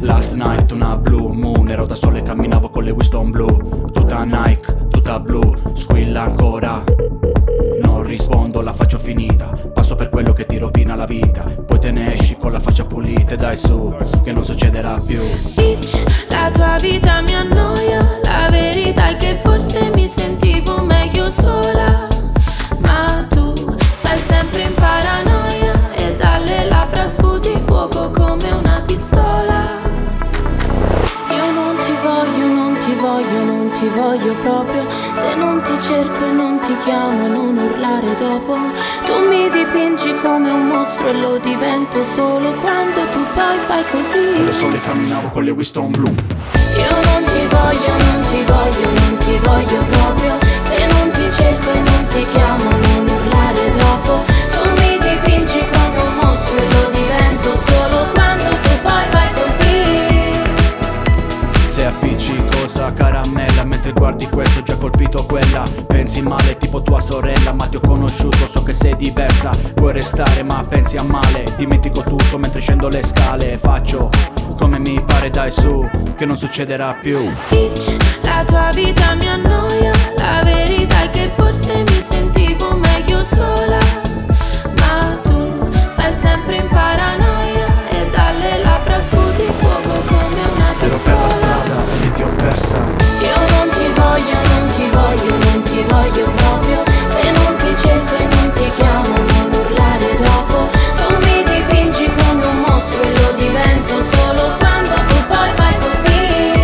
Last night una blue moon, ero da solo e camminavo con le Winston blu. Tutta Nike, tutta blu, squilla ancora. Non rispondo, la faccio finita. Passo per quello che ti rovina la vita. Poi te ne esci con la faccia pulita. Dai su, che non succederà più. Bitch, la tua vita mi annoia. La verità è che forse mi sentivo meglio sola. Ma tu stai sempre in paranoia e dalle labbra sputi fuoco come una pistola. Io non ti voglio, non ti voglio, non ti voglio proprio. Se non ti cerco e non ti chiamo, non urlare dopo. Tu mi dipingi come un mostro e lo divento solo quando tu poi fai così. Da solo e camminavo con le Winston blu. Io non ti voglio, non ti voglio, non ti voglio proprio. Se non ti cerco e non ti chiamo, non urlare dopo. Tu mi dipingi come un mostro e lo divento solo quando tu poi fai così. Se appiccicosa caramella, mentre guardi questo ho già colpito quella. Pensi male tipo tua sorella, ma ti ho conosciuto, so che sei diversa. Puoi restare ma pensi a male. Dimentico tutto mentre scendo le scale. Faccio come mi pare, dai su, che non succederà più. Bitch, la tua vita mi annoia. La verità è che forse mi sentivo meglio sola. Ma tu stai sempre in paranoia e dalle labbra sputi fuoco come una Ero per la pistola. strada e ti ho persa. Io non ti voglio, non ti voglio, non ti voglio proprio. Se non ti cerco e non ti chiamo, non urlare dopo. Tu mi dipingi come un mostro e lo divento solo quando tu poi fai così.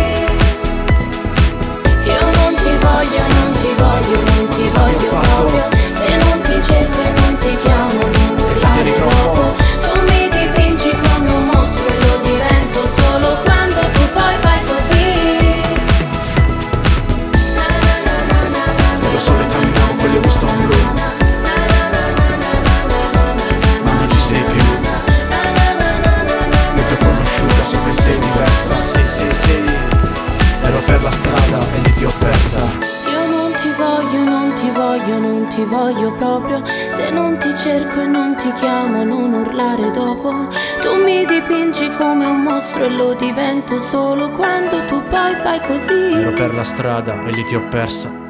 Io non ti voglio, non ti voglio, non ti voglio proprio. Se non ti cerco e non ti chiamo, non urlare dopo. Tu mi dipingi come un mostro e lo divento solo quando tu poi fai così. Da solo e camminavo con le Winston blu. Ma non ci sei più. Io ti ho conosciuta, so che sei diversa. Sì, sì, sì. Ero per la strada e lì ti ho persa. Io non ti voglio, non ti voglio, non ti voglio proprio. Se non ti cerco e non ti chiamo, non urlare dopo. Tu mi dipingi come un mostro e lo divento solo quando tu poi fai così. Ero per la strada e lì ti ho persa.